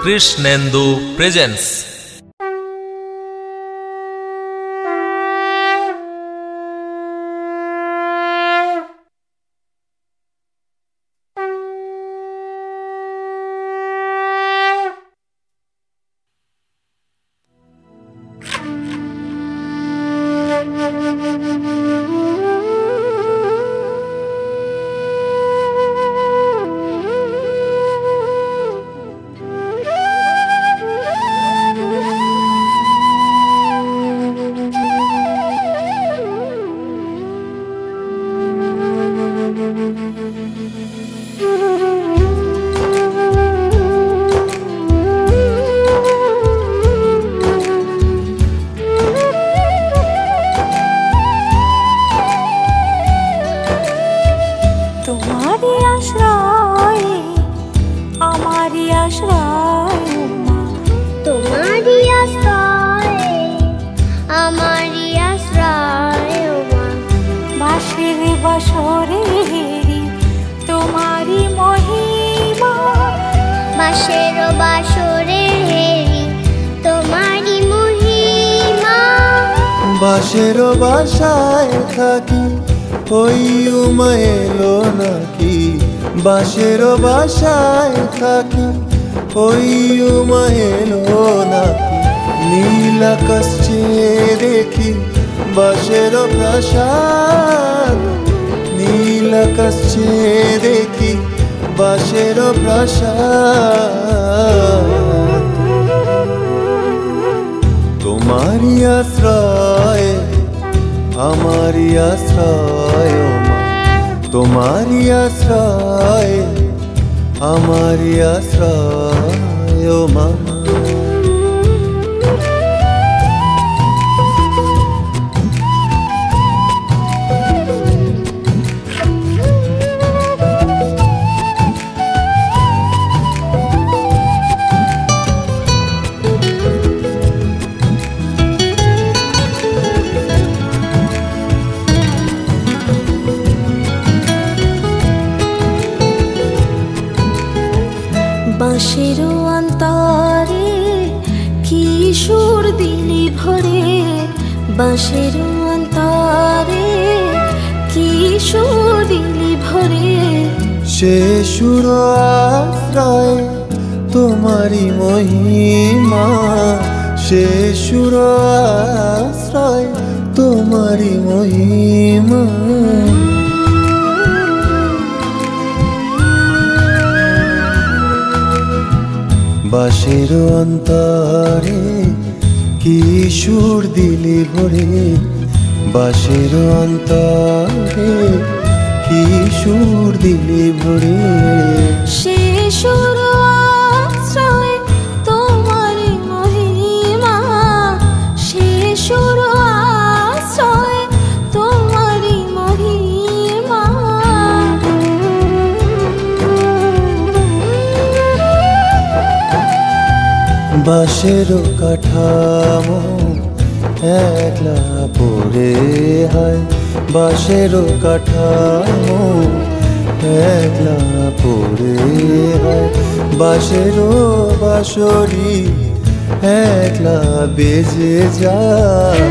Krishnendu presents. বাঁশের বাসায় থাকি ওই উমা এলো নাকি, বাঁশের বাসায় থাকি ওই উমা এলো নাকি, নীল আকাশ চেয়ে দেখি বাঁশের প্রাসাদ, নীল আকাশ চেয়ে দেখি বাঁশের প্রাসাদ। তোমারি আশ্রয় আমারি আশ্রয় মা, তোমারি আশ্রয় আমারি আশ্রয় মা। বাঁশের অন্তরে কি সুর দিলি ভরে, বাঁশের অন্তরে কি সুর দিলি ভরে, সে সুর আশ্রয় তোমারি মহিমা, সে সুর আশ্রয় তোমারি মহিমা। বাঁশের অন্তরে কি সুর দিলি ভরে, বাঁশের অন্তরে কি সুর দিলি ভরে, সে সুর আশ্রয় তোমারি মহিমা, সে সুর আশ্রয় তোমারি মহিমা। বাঁশের কাঠামো একলা পড়ে হয়, বাঁশের কাঠামো একলা পড়ে হয়, বাঁশের বাঁশরি একলা বেজে যায়।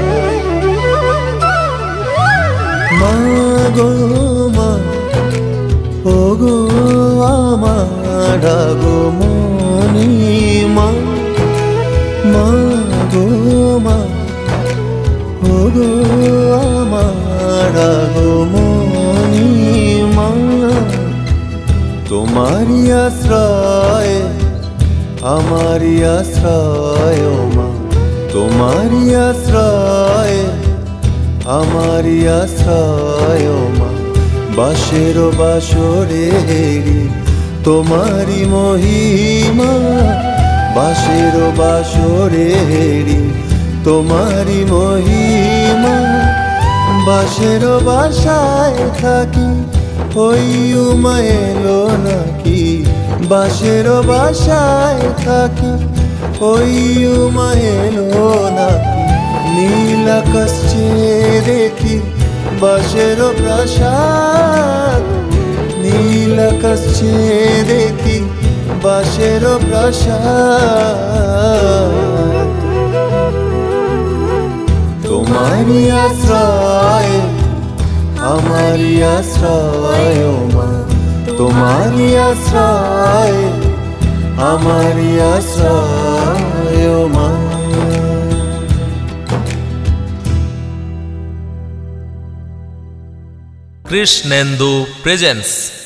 মা গো মা ও গো আমার গো মনি মা, মা গো মা ও গো আমার গো মনি মা। তোমারি আশ্রয় আমারি আশ্রয় মা, তোমারি আশ্রয় আমারি আশ্রয় মা। বাঁশের বাঁশরে তোমারি মহিমা, বাঁশের বাঁশরে তোমারি মহিমা। বাঁশের বাসায় থাকি ওই উমা এলো নাকি, বাঁশের বাসায় থাকি ওই উমা এলো নাকি, নীল আকাশ চেয়ে দেখি বাঁশের প্রাসাদ, নীল আকাশ চেয়ে দেখি বাঁশের প্রাসাদ তোমারই আশ্রয় আমারই আশ্রয় ও মা তোমারই আশ্রয় আমারই আশ্রয় ও মা। কৃষ্ণেন্দু প্রেজেন্স।